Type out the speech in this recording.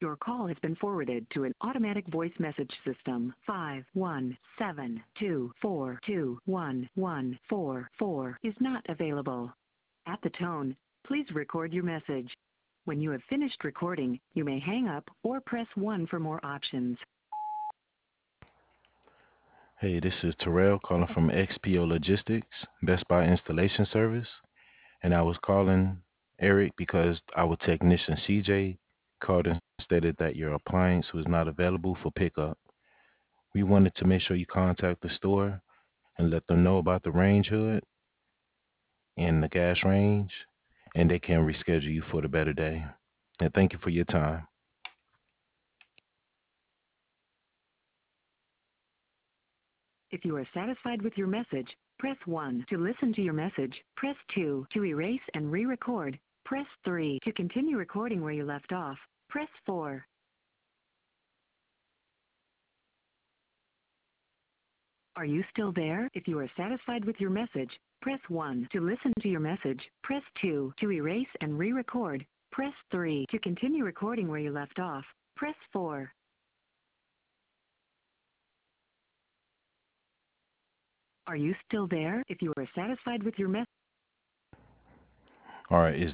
Your call has been forwarded to an automatic voice message system. 51724211144 is not available. At the tone, please record your message. When you have finished recording, you may hang up or press 1 for more options. Hey, this is Terrell calling from XPO Logistics, Best Buy Installation Service. And I was calling Eric because our technician CJ called and stated that your appliance was not available for pickup. We wanted to make sure you contact the store and let them know about the range hood and the gas range, and they can reschedule you for the better day. And thank you for your time. If you are satisfied with your message, press 1 to listen to your message. Press 2 to erase and re-record. Press 3 to continue recording where you left off. Press 4. Are you still there? If you are satisfied with your message, press 1 to listen to your message. Press 2 to erase and re-record. Press 3 to continue recording where you left off. Press 4. Are you still there? If you are satisfied with your message, All right, is